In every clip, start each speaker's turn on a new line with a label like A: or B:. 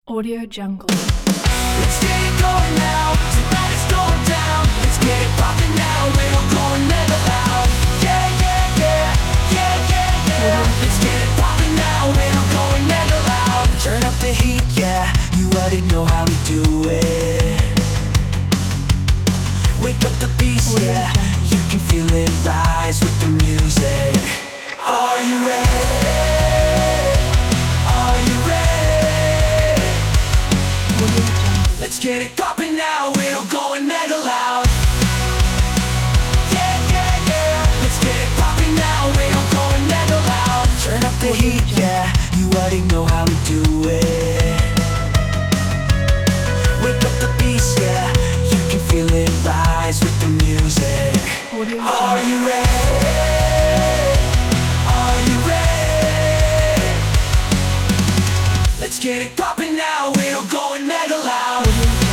A: Audio Jungle.
B: Let's get it going now. Tonight it's going down. Let's get it poppin' now. We're all going mega loud. Yeah, yeah, yeah, yeah, yeah, yeah. Let's get it poppin' now. We're all going mega loud. Turn up the heat, yeah. You already know how we do it. Wake up the beast, yeah. You can feel it rise with the music. Are you ready? Let's get it poppin' now, we're all going mega loud. Yeah, yeah, yeah. Let's get it poppin' now, we're all going mega loud. Turn up the heat, yeah. You already know how we do it. Wake up the beast, yeah. You can feel it rise with the music. Are you ready? Are you ready? Let's get it poppin' now, we're all going mega loud.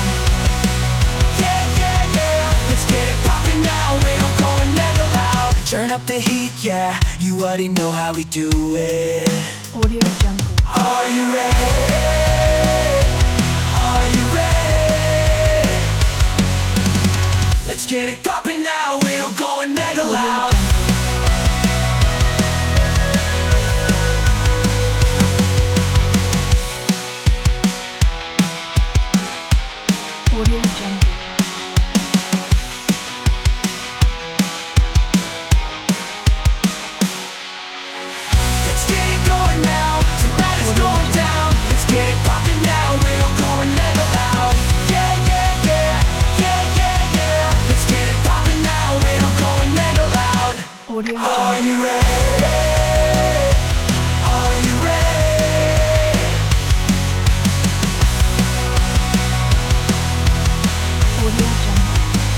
B: Turn up the heat, yeah. You already know how we do it.
A: Audio Jungle.
B: Are you ready? Are you ready? Let's get it poppin' now. We're all going mega loud.
A: Audio Jungle. Audio
B: Are you ready? Are you ready?
A: Audio Jungle.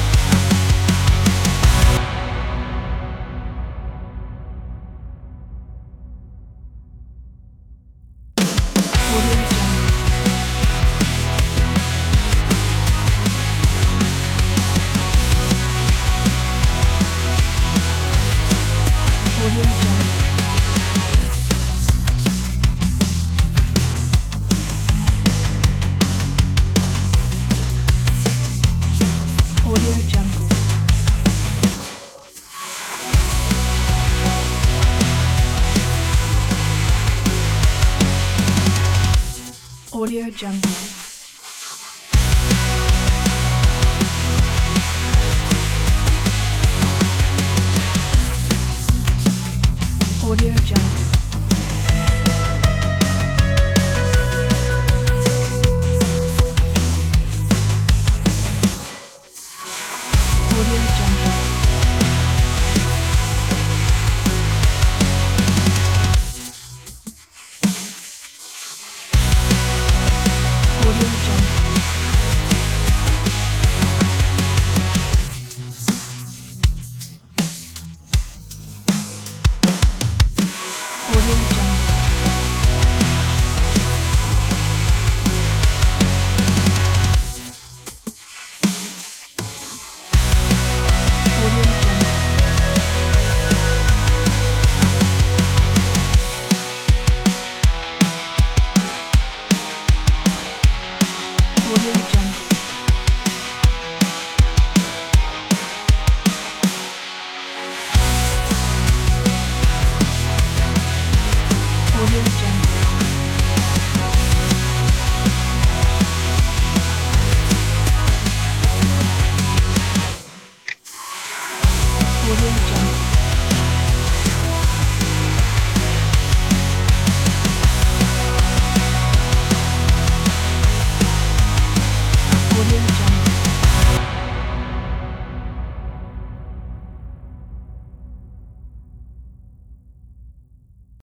A: Audio Jungle. Audio Jungle. Audio Jungle. Audio Jungle. Audio Jungle. Audio Jungle. Audio Jungle. Audio Jungle. Audio Jungle. Audio Jungle. Audio Jungle. Audio Jungle.